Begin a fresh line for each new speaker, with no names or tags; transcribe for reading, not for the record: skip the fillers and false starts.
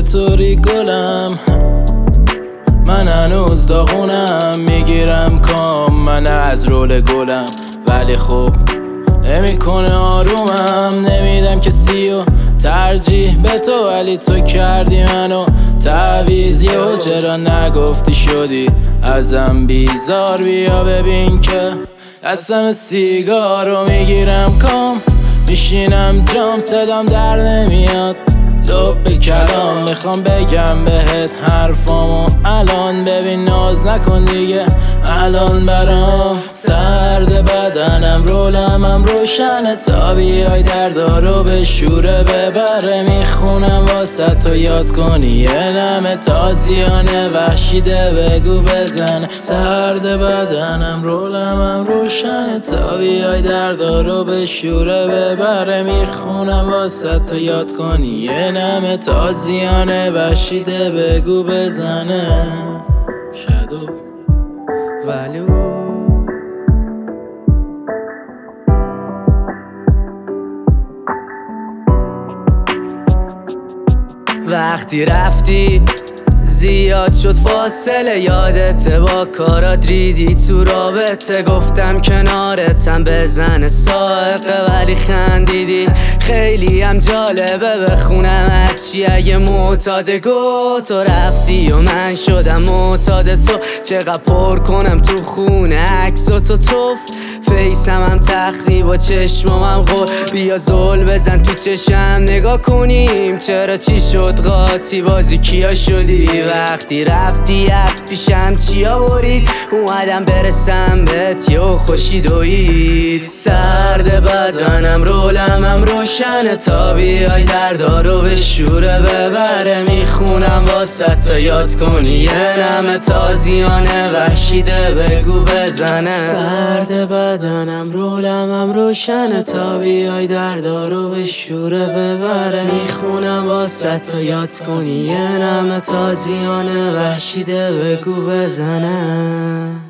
چطوری گلم؟ من هنوز داغونم، میگیرم کام من از رول گلم، ولی خب نمیکنه آرومم. نمیدم کسی و ترجیح به تو، ولی تو کردی منو تعویض. یهو چرا نگفتی شدی ازم بیزار؟ بیا ببین که دستم سیگارو میگیرم کام، میشینم جام صدام در نمیاد لب به کلام. میخوام بگم بهت حرفامو الان، ببین ناز نکن دیگه الان برام سرد بدنم، رولمم روشنه تا بیای دردارو به شوره ببره. میخونم واسه تو یاد کنی یه نمه تازیانه وحشیده بگو بزن. سرد بدنم رولمم روشنه تا بیای دردارو به شوره ببره. میخونم واسه تو یاد کنی یه نمه تازیانه وحشیده بگو بزنه. شادو value. وقتی رفتی زیاد شد فاصله، یادت با کارات ریدی تو رابطه. گفتم کنارتم بزنه سائقه ولی خندیدی. خیلی هم جالبه بخونم هرچی اگه معتاده گو تو رفتی و من شدم معتاد تو. چقدر پر کنم تو خونه عکس و تو توف، فیسم هم تخریب و چشمام غل. بیا زل بزن تو چشم نگاه کنیم چرا چی شد قاطی بازی کیا شدی. وقتی رفتی پیشم چیا برید، اومدم برسم بهت یه خوشی دوید. سرد بدنم رولمم روشنه تا بیای دردارو به شوره ببره. میخونم واسه تا یاد کنی یه نمه تازیانه وحشیده بگو بزنه. سرد بدنم رولمم روشنه تا بیای دردارو به شوره ببره. میخونم واسه تا یاد کنی یه نمه تازیانه وحشیده بگو بزنه.